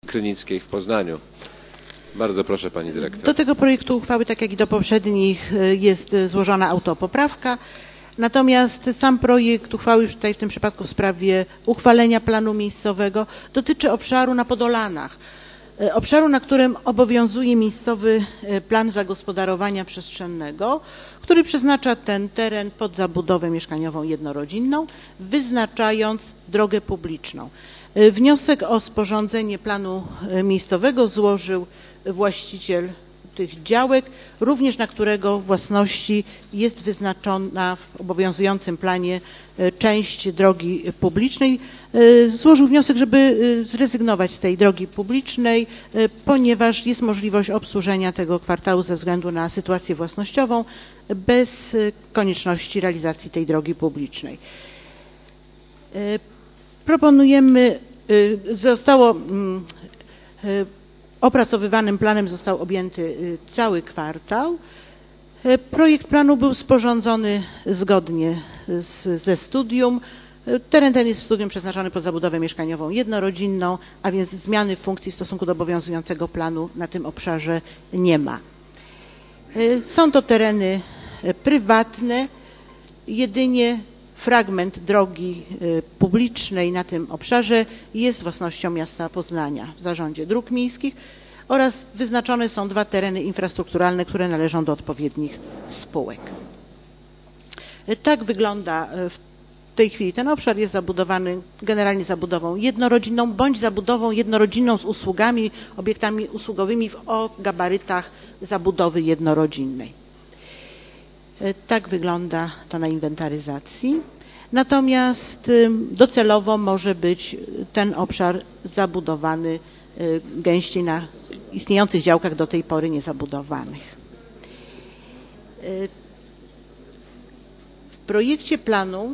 Krynickiej w Poznaniu. Bardzo proszę pani dyrektor. Do tego projektu uchwały, tak jak i do poprzednich, jest złożona autopoprawka. Natomiast sam projekt uchwały już tutaj w tym przypadku w sprawie uchwalenia planu miejscowego dotyczy obszaru na Podolanach. Obszaru, na którym obowiązuje miejscowy plan zagospodarowania przestrzennego, który przeznacza ten teren pod zabudowę mieszkaniową jednorodzinną, wyznaczając drogę publiczną. Wniosek o sporządzenie planu miejscowego złożył właściciel tych działek, również na którego własności jest wyznaczona w obowiązującym planie część drogi publicznej. Złożył wniosek, żeby zrezygnować z tej drogi publicznej, ponieważ jest możliwość obsłużenia tego kwartału ze względu na sytuację własnościową bez konieczności realizacji tej drogi publicznej. Proponujemy, opracowywanym planem został objęty cały kwartał. Projekt planu był sporządzony zgodnie ze studium. Teren ten jest w studium przeznaczony pod zabudowę mieszkaniową jednorodzinną, a więc zmiany funkcji w stosunku do obowiązującego planu na tym obszarze nie ma. Są to tereny prywatne, jedynie fragment drogi publicznej na tym obszarze jest własnością miasta Poznania w zarządzie dróg miejskich oraz wyznaczone są dwa tereny infrastrukturalne, które należą do odpowiednich spółek. Tak wygląda w tej chwili ten obszar. Jest zabudowany generalnie zabudową jednorodzinną bądź zabudową jednorodzinną z usługami, obiektami usługowymi o gabarytach zabudowy jednorodzinnej. Tak wygląda to na inwentaryzacji. Natomiast docelowo może być ten obszar zabudowany gęściej na istniejących działkach do tej pory niezabudowanych. W projekcie planu,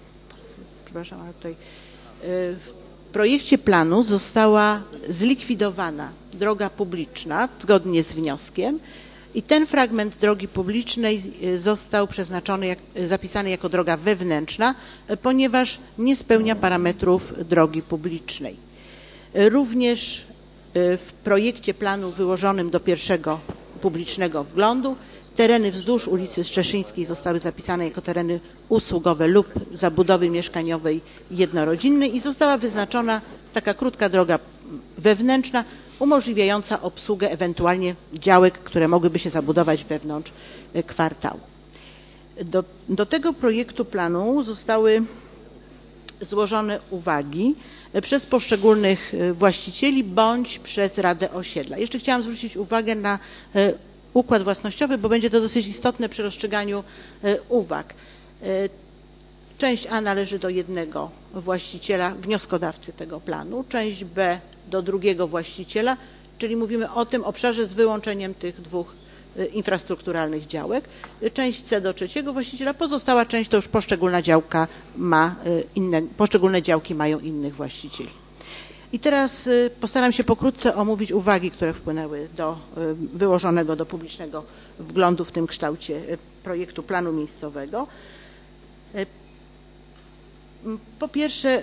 w projekcie planu została zlikwidowana droga publiczna zgodnie z wnioskiem i ten fragment drogi publicznej został przeznaczony, zapisany jako droga wewnętrzna, ponieważ nie spełnia parametrów drogi publicznej. Również w projekcie planu wyłożonym do pierwszego publicznego wglądu tereny wzdłuż ulicy Strzeszyńskiej zostały zapisane jako tereny usługowe lub zabudowy mieszkaniowej jednorodzinnej i została wyznaczona taka krótka droga wewnętrzna umożliwiająca obsługę ewentualnie działek, które mogłyby się zabudować wewnątrz kwartału. Do tego projektu planu zostały złożone uwagi przez poszczególnych właścicieli bądź przez Radę Osiedla. Jeszcze chciałam zwrócić uwagę na układ własnościowy, bo będzie to dosyć istotne przy rozstrzyganiu uwag. Część A należy do jednego właściciela, wnioskodawcy tego planu, część B do drugiego właściciela, czyli mówimy o tym obszarze z wyłączeniem tych dwóch infrastrukturalnych działek, część C do trzeciego właściciela, pozostała część to już poszczególna działka ma poszczególne działki mają innych właścicieli. I teraz postaram się pokrótce omówić uwagi, które wpłynęły do wyłożonego do publicznego wglądu w tym kształcie projektu planu miejscowego. Po pierwsze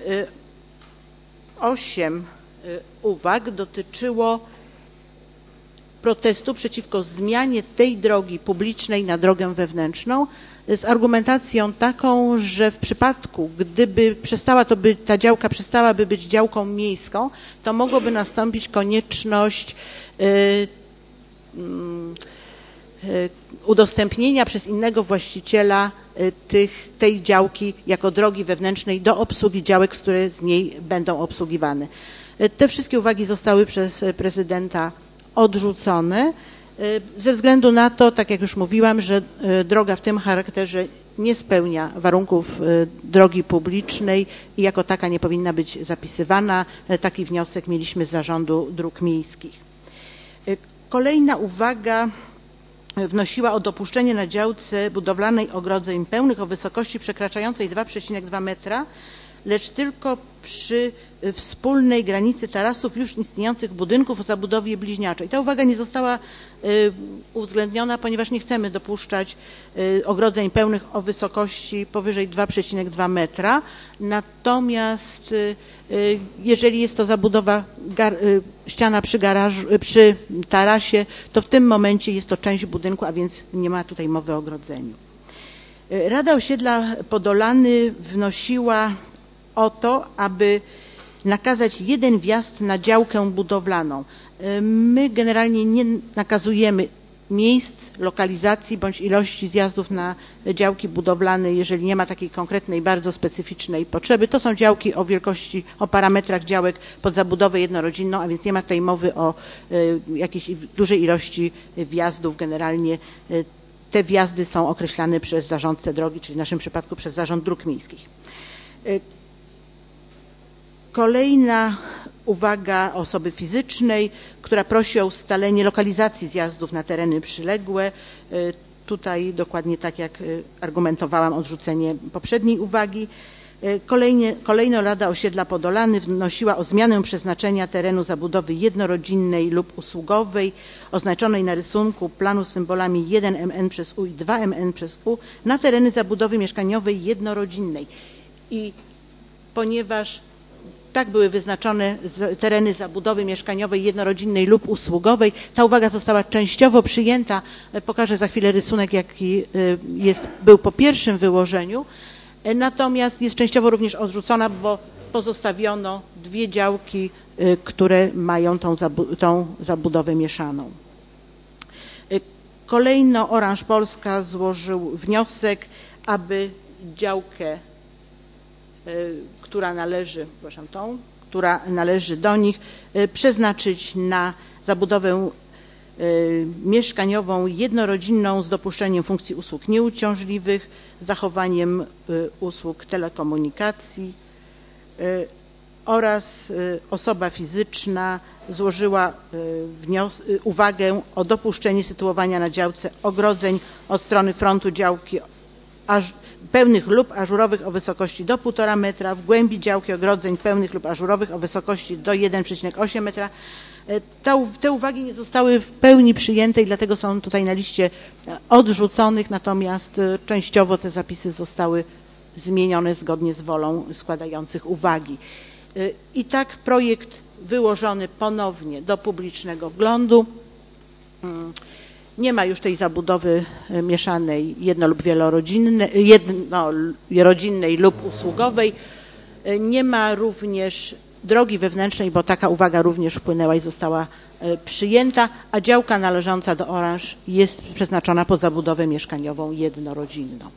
8 uwag dotyczyło protestu przeciwko zmianie tej drogi publicznej na drogę wewnętrzną z argumentacją taką, że w przypadku, gdyby ta działka przestałaby być działką miejską, to mogłoby nastąpić konieczność udostępnienia przez innego właściciela tej działki jako drogi wewnętrznej do obsługi działek, które z niej będą obsługiwane. Te wszystkie uwagi zostały przez prezydenta odrzucone ze względu na to, tak jak już mówiłam, że droga w tym charakterze nie spełnia warunków drogi publicznej i jako taka nie powinna być zapisywana. Taki wniosek mieliśmy z Zarządu Dróg Miejskich. Kolejna uwaga wnosiła o dopuszczenie na działce budowlanej ogrodzeń pełnych o wysokości przekraczającej 2,2 metra lecz tylko przy wspólnej granicy tarasów już istniejących budynków o zabudowie bliźniaczej. Ta uwaga nie została uwzględniona, ponieważ nie chcemy dopuszczać ogrodzeń pełnych o wysokości powyżej 2,2 metra. Natomiast jeżeli jest to zabudowa ściana przy tarasie, to w tym momencie jest to część budynku, a więc nie ma tutaj mowy o ogrodzeniu. Rada Osiedla Podolany wnosiła o to, aby nakazać jeden wjazd na działkę budowlaną. My generalnie nie nakazujemy miejsc, lokalizacji bądź ilości zjazdów na działki budowlane, jeżeli nie ma takiej konkretnej, bardzo specyficznej potrzeby. To są działki o wielkości, o parametrach działek pod zabudowę jednorodzinną, a więc nie ma tutaj mowy o jakiejś dużej ilości wjazdów. Generalnie te wjazdy są określane przez zarządcę drogi, czyli w naszym przypadku przez Zarząd Dróg Miejskich. Kolejna uwaga osoby fizycznej, która prosi o ustalenie lokalizacji zjazdów na tereny przyległe. Tutaj dokładnie tak jak argumentowałam, odrzucenie poprzedniej uwagi. Kolejno Rada Osiedla Podolany wnosiła o zmianę przeznaczenia terenu zabudowy jednorodzinnej lub usługowej oznaczonej na rysunku planu symbolami 1MN przez U i 2MN przez U na tereny zabudowy mieszkaniowej jednorodzinnej. I ponieważ tak były wyznaczone tereny zabudowy mieszkaniowej jednorodzinnej lub usługowej, ta uwaga została częściowo przyjęta. Pokażę za chwilę rysunek, jaki był po pierwszym wyłożeniu. Natomiast jest częściowo również odrzucona, bo pozostawiono dwie działki, które mają tą zabudowę mieszaną. Kolejno Oranż Polska złożył wniosek, aby działkę, która należy do nich, przeznaczyć na zabudowę mieszkaniową jednorodzinną z dopuszczeniem funkcji usług nieuciążliwych, zachowaniem usług telekomunikacji oraz osoba fizyczna złożyła uwagę o dopuszczeniu sytuowania na działce ogrodzeń od strony frontu działki pełnych lub ażurowych o wysokości do 1,5 metra, w głębi działki ogrodzeń pełnych lub ażurowych o wysokości do 1,8 metra. Te uwagi nie zostały w pełni przyjęte i dlatego są tutaj na liście odrzuconych, natomiast częściowo te zapisy zostały zmienione zgodnie z wolą składających uwagi. I tak projekt wyłożony ponownie do publicznego wglądu. Nie ma już tej zabudowy mieszanej jedno- lub jednorodzinnej lub usługowej. Nie ma również drogi wewnętrznej, bo taka uwaga również wpłynęła i została przyjęta, a działka należąca do Oranż jest przeznaczona pod zabudowę mieszkaniową jednorodzinną.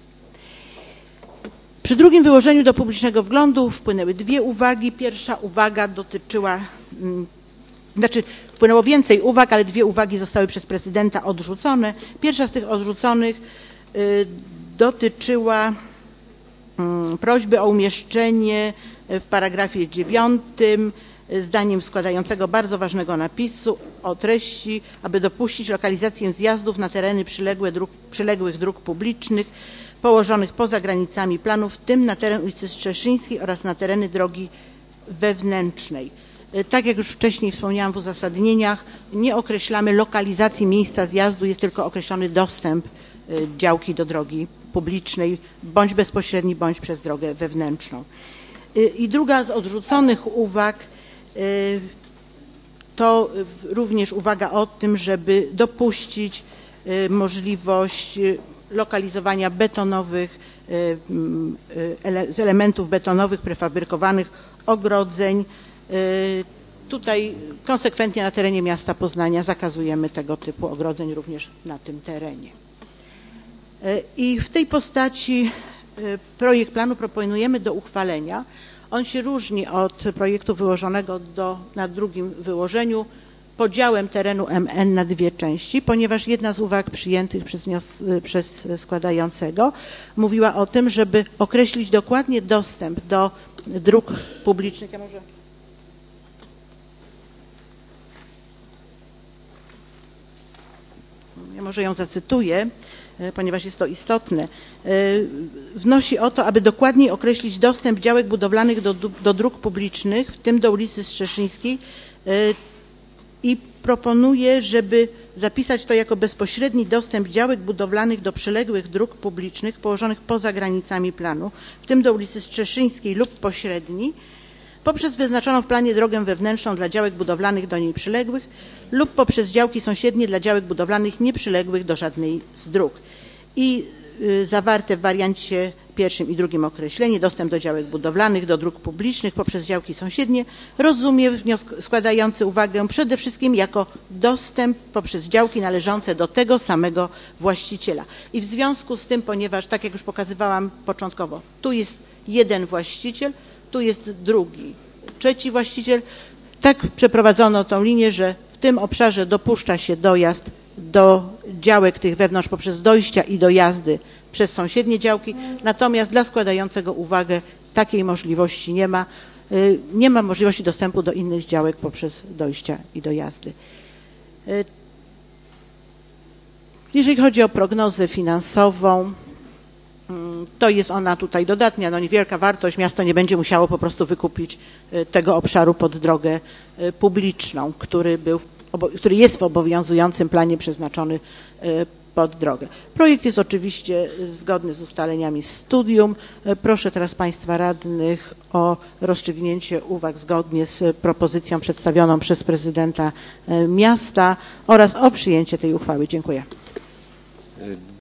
Przy drugim wyłożeniu do publicznego wglądu wpłynęły dwie uwagi. Pierwsza uwaga dotyczyła, wpłynęło więcej uwag, ale dwie uwagi zostały przez prezydenta odrzucone. Pierwsza z tych odrzuconych dotyczyła prośby o umieszczenie w paragrafie 9 zdaniem składającego bardzo ważnego napisu o treści, aby dopuścić lokalizację zjazdów na tereny przyległych dróg publicznych położonych poza granicami planu, w tym na teren ulicy Strzeszyńskiej oraz na tereny drogi wewnętrznej. Tak jak już wcześniej wspomniałam w uzasadnieniach, nie określamy lokalizacji miejsca zjazdu, jest tylko określony dostęp działki do drogi publicznej, bądź bezpośredni, bądź przez drogę wewnętrzną. I druga z odrzuconych uwag to również uwaga o tym, żeby dopuścić możliwość lokalizowania betonowych, z elementów betonowych prefabrykowanych ogrodzeń. Tutaj konsekwentnie na terenie miasta Poznania zakazujemy tego typu ogrodzeń również na tym terenie. I w tej postaci projekt planu proponujemy do uchwalenia. On się różni od projektu wyłożonego na drugim wyłożeniu podziałem terenu MN na dwie części, ponieważ jedna z uwag przyjętych przez składającego mówiła o tym, żeby określić dokładnie dostęp do dróg publicznych. Ja może ją zacytuję. ponieważ jest to istotne, wnosi o to, aby dokładniej określić dostęp działek budowlanych do dróg publicznych, w tym do ulicy Strzeszyńskiej, i proponuje, żeby zapisać to jako bezpośredni dostęp działek budowlanych do przyległych dróg publicznych położonych poza granicami planu, w tym do ulicy Strzeszyńskiej, lub pośredni, poprzez wyznaczoną w planie drogę wewnętrzną dla działek budowlanych do niej przyległych lub poprzez działki sąsiednie dla działek budowlanych nieprzyległych do żadnej z dróg. I zawarte w wariancie pierwszym i drugim określenie dostęp do działek budowlanych do dróg publicznych poprzez działki sąsiednie rozumie składający uwagę przede wszystkim jako dostęp poprzez działki należące do tego samego właściciela. I w związku z tym, ponieważ tak jak już pokazywałam początkowo, tu jest jeden właściciel, tu jest drugi, trzeci właściciel, tak przeprowadzono tą linię, że w tym obszarze dopuszcza się dojazd do działek tych wewnątrz poprzez dojścia i dojazdy przez sąsiednie działki, natomiast dla składającego uwagę takiej możliwości nie ma. Nie ma możliwości dostępu do innych działek poprzez dojścia i dojazdy. Jeżeli chodzi o prognozę finansową, to jest ona tutaj dodatnia, no niewielka wartość, miasto nie będzie musiało po prostu wykupić tego obszaru pod drogę publiczną, który jest w obowiązującym planie przeznaczony pod drogę. Projekt jest oczywiście zgodny z ustaleniami studium. Proszę teraz Państwa radnych o rozstrzygnięcie uwag zgodnie z propozycją przedstawioną przez prezydenta miasta oraz o przyjęcie tej uchwały. Dziękuję.